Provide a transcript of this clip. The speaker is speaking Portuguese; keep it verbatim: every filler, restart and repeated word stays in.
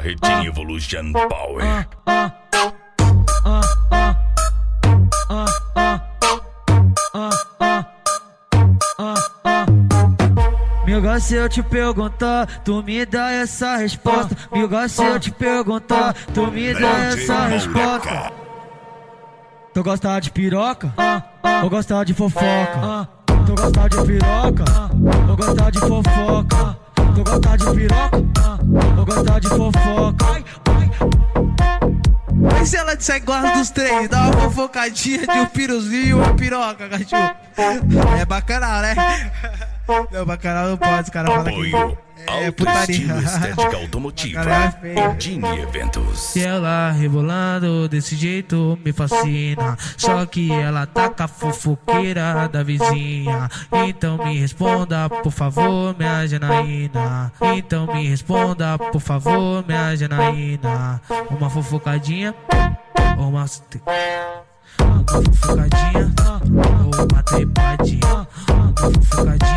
Team Evolution Power. Miga, se eu te perguntar, tu me dá essa resposta. Miga, se eu te perguntar, tu me dá essa resposta. Tu gosta de piroca? Ou gosta de fofoca? Tu gosta de piroca? Ou gosta de fofoca? Tu gosta de piroca? Ou gosta de fofoca? Mas se ela disser que gosta dos três, dá uma fofocadinha de um piruzinho e uma piroca, cachorro. É bacanal, né? Não, bacanal não pode, os caras falam que é Alto putaria. estilo estética automotiva. Team Eventos. Se ela rebolando desse jeito me fascina. Só que ela taca a fofoqueira da vizinha. Então me responda, por favor, minha Janaína. Então me responda, por favor, minha Janaína. Uma fofocadinha ou uma... Uma fofocadinha ou uma trepadinha. Uma fofocadinha